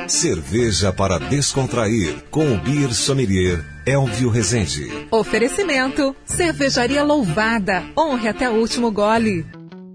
Cerveja para descontrair, com o Beer Sommelier Elvio Rezende. Oferecimento, Cervejaria Louvada, honre até o último gole.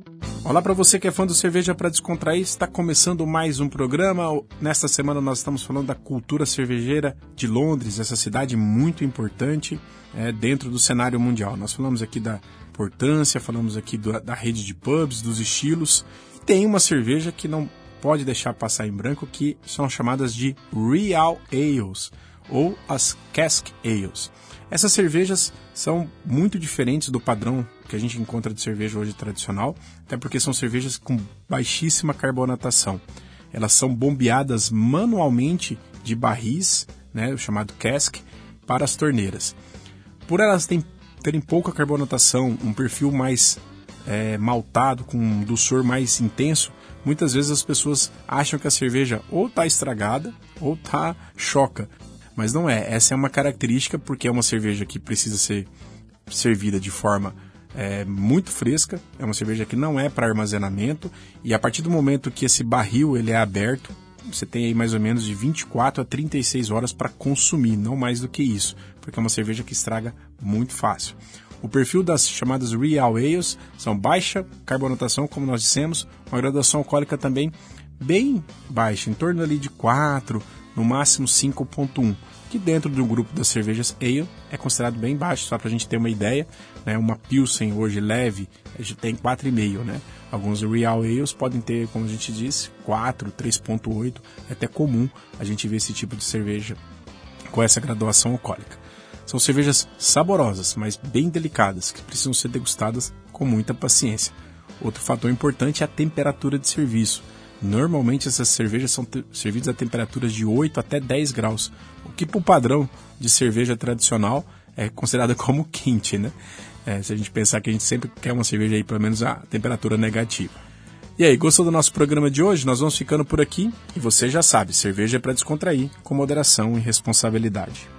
Olá para você que é fã do Cerveja para Descontrair, está começando mais um programa. Nesta semana nós estamos falando da cultura cervejeira de Londres, essa cidade muito importante dentro do cenário mundial. Nós falamos aqui da importância, falamos aqui da rede de pubs, dos estilos. E tem uma cerveja que não pode deixar passar em branco, que são chamadas de Real Ales, ou as Cask Ales. Essas cervejas são muito diferentes do padrão que a gente encontra de cerveja hoje tradicional, até porque são cervejas com baixíssima carbonatação. Elas são bombeadas manualmente de barris, o chamado cask, para as torneiras. Por elas terem pouca carbonatação, um perfil mais maltado, com um dulçor mais intenso, muitas vezes as pessoas acham que a cerveja ou está estragada ou está choca. Mas não é. Essa é uma característica porque é uma cerveja que precisa ser servida de forma muito fresca. É uma cerveja que não é para armazenamento. E a partir do momento que esse barril ele é aberto, você tem aí mais ou menos de 24 a 36 horas para consumir, não mais do que isso. Porque é uma cerveja que estraga muito fácil. O perfil das chamadas Real Ales são baixa carbonatação, como nós dissemos, uma graduação alcoólica também bem baixa, em torno ali de 4, no máximo 5,1, que dentro do grupo das cervejas Ale é considerado bem baixo, só para a gente ter uma ideia, uma Pilsen hoje leve, a gente tem 4,5, Alguns Real Ales podem ter, como a gente disse, 4, 3,8, é até comum a gente ver esse tipo de cerveja com essa graduação alcoólica. São cervejas saborosas, mas bem delicadas, que precisam ser degustadas com muita paciência. Outro fator importante é a temperatura de serviço. Normalmente essas cervejas são servidas a temperaturas de 8 até 10 graus, o que para o padrão de cerveja tradicional é considerado como quente, se a gente pensar que a gente sempre quer uma cerveja aí pelo menos a temperatura negativa. E aí, gostou do nosso programa de hoje? Nós vamos ficando por aqui e você já sabe, cerveja é para descontrair, com moderação e responsabilidade.